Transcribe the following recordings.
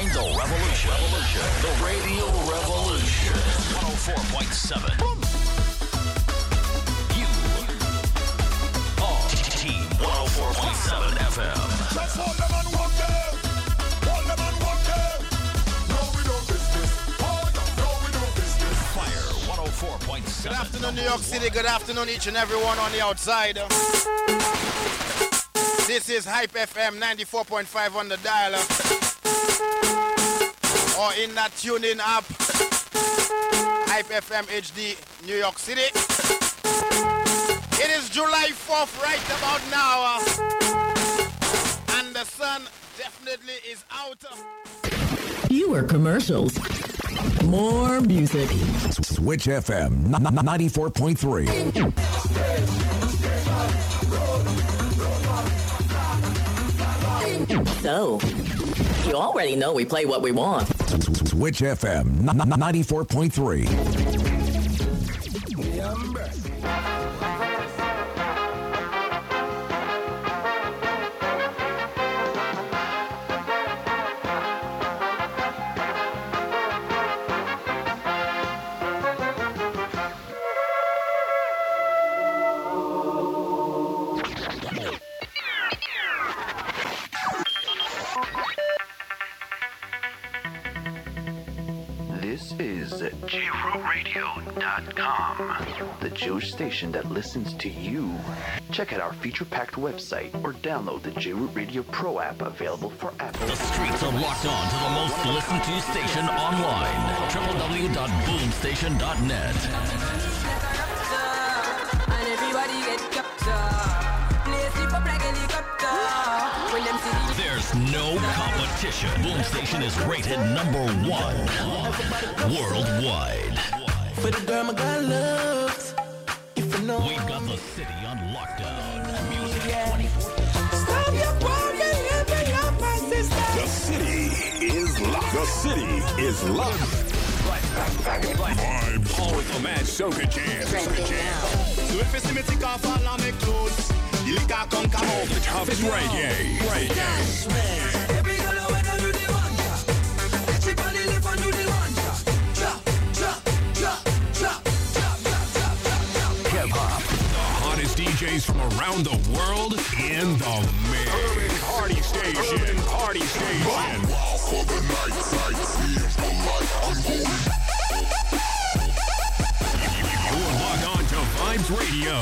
Join the revolution. The radio revolution. 104.7. You are Team 104.7 FM. Just hold them and walk them. Hold them and walk them. No, we don't business. Oh, no, we don't business. Fire 104.7. Good afternoon, New York City. Good afternoon, each and everyone on the outside. This is Hype FM 94.5 on the dial. Or in that TuneIn app. Hype FM HD, New York City. It is July 4th right about now. And the sun definitely is out. Fewer commercials. More music. Switch FM 94.3. So, you already know we play what we want. Switch FM 94.3. This is JRootradio.com, the Jewish station that listens to you. Check out our feature-packed website or download the JRoot Radio Pro app available for Apple. The streets are locked on to the most listened to station online. www.boomstation.net. And everybody get kept up. Place it up like helicopter. When them see There's no competition. Boom Station is rated number 1 worldwide. For the girl my God loves. If you know We've got the city on lockdown. Music 24. stop your partying and bring up my sister. The city is locked. The city is locked. Vibes. Always a mad soca jam. So if you see me take off all of my clothes, the liquor come out. The toughest reggae. Every girl when I do the one drop. Catch it on the lip and do the one drop. Drop, drop, drop, drop, drop, drop, drop, drop. Hip hop. The hottest DJs from around the world in the mix. Urban Party Station. Wow for the night. Seems the light I'm going. You're logged on to Vibes Radio.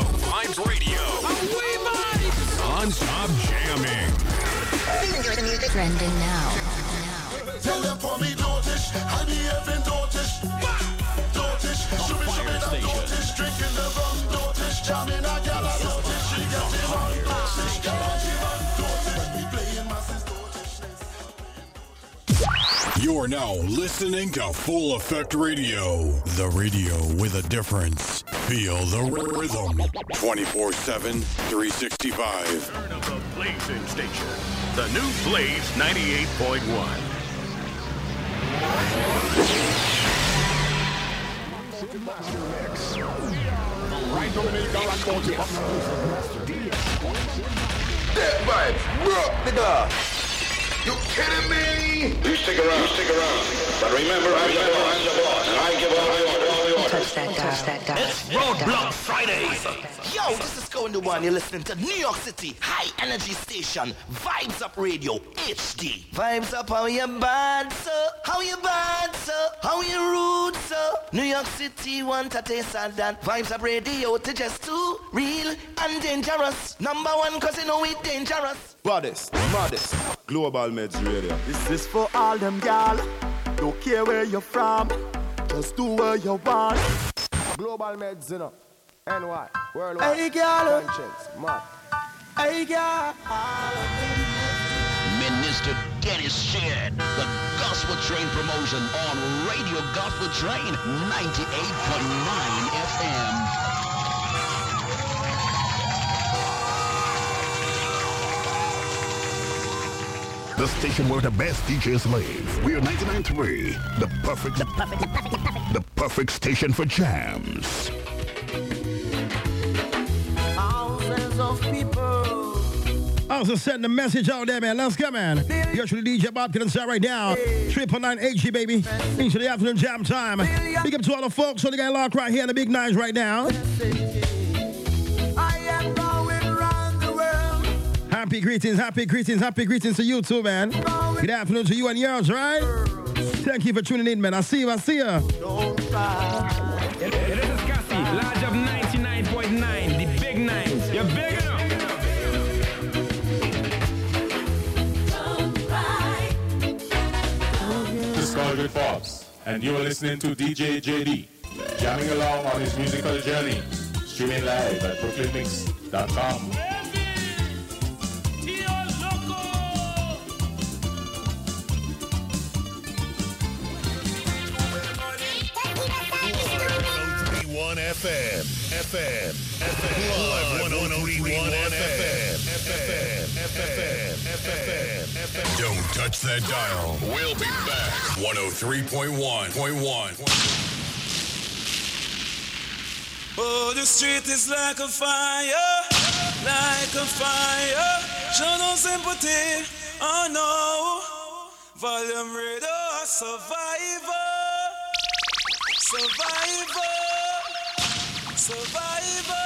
Non-stop jamming. Trending now. Tell them for me notice, honey even notice. Notice, show me that notice. Drinking the rum, notice. Jamming a gal, notice. She got the rum, notice. Notice, me playing my sister. You're now listening to Full Effect Radio, the radio with a difference. Feel the rhythm. 24/7, 365. Turn of the Blazing Station. The new Blaze 98.1. That vibes, bro, nigga. You kidding me? You stick around. But remember, I'm the boss, and I give all the orders. Touch that guy. It's Roadblock Fridays. Yo, this is Going to One. You're listening to New York City High Energy Station, Vibes Up Radio HD. Vibes up, how you bad, so? How you bad, so? How you rude, so? New York City want a taste of that. Vibes Up Radio to just too real and dangerous. Number 1, cause you know it dangerous. Baddest, Global Meds Radio. This is for all them gal. Don't care where you're from. Just do what you want. Global Meds, you know. NY, worldwide. Hey, gal. Conscience, man. Hey, gal. Minister Dennis Shed, the Gospel Train promotion on Radio Gospel Train 98.9 FM. The station where the best DJs live. We're 99.3, the perfect station for jams. Thousands of people Also send the message out there, man. Let's go, man. You're to the DJ Bob can start right now. 999 HG, baby. Into the afternoon jam time. Big up to all the folks on the guy lock right here in the big nines right now. I am going around the world. Happy greetings to you too, man. Good afternoon to you and yours, right? Thank you for tuning in, man. I see you. This is Cassie, large of 99.9, the big nines. You're big enough. This is Calgary Forbes, and you are listening to DJ JD, jamming along on his musical journey, streaming live at brooklynmix.com. FM, Live 1031 FM. Don't touch that dial. We'll be back. 103.1.1. Oh, the street is like a fire, like a fire. Show no sympathy, oh no. Volume radio, survivor, survivor. Survivor.